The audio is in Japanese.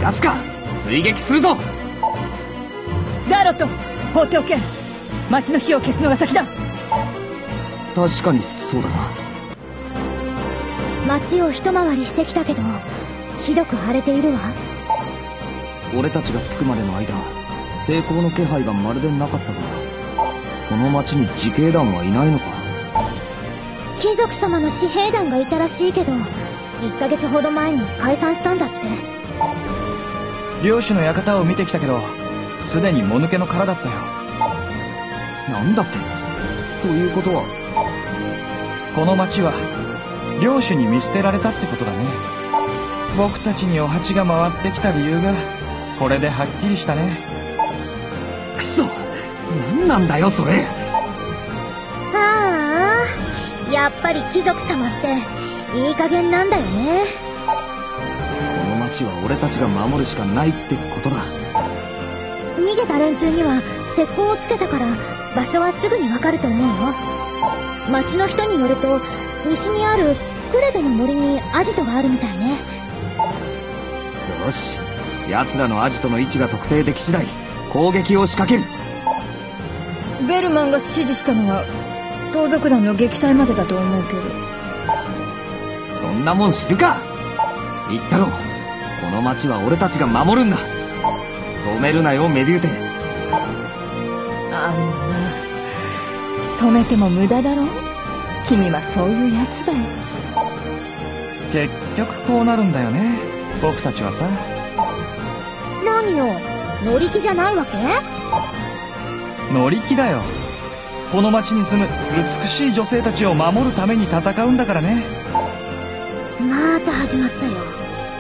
逃がすか。追撃するぞ。 ガロット、放っておけ。町の火を消すのが先だ。 確かにそうだな。 町を一回りしてきたけどひどく荒れているわ。 俺たちが着くまでの間、抵抗の気配がまるでなかったが、この町に自警団はいないのか。 貴族様の私兵団がいたらしいけど1ヶ月ほど前に解散したんだって。 領主の館を見てきたけど、すでにもぬけの殻だったよ。 なんだって。ということはこの町は領主に見捨てられたってことだね。僕たちにお鉢が回ってきた理由がこれではっきりしたね。 クソ、何なんだよそれ。 ああ、やっぱり貴族様っていい加減なんだよね。 この町は俺たちが守るしかないってことだ。 逃げた連中には石膏をつけたから場所はすぐにわかると思うよ。町の人によると西にあるクレドの森にアジトがあるみたいね。 よし、奴らのアジトの位置が特定でき次第攻撃を仕掛ける。 ベルマンが指示したのは盗賊団の撃退までだと思うけど。 そんなもん知るか。言ったろ、この町は俺たちが守るんだ。止めるなよメデューテ。 あんな、止めても無駄だろ。君はそういうやつだよ。 結局こうなるんだよね、僕たちはさ。 何よ、乗り気じゃないわけ？ 乗り気だよ。この町に住む美しい女性たちを守るために戦うんだからね。 また始まったよ。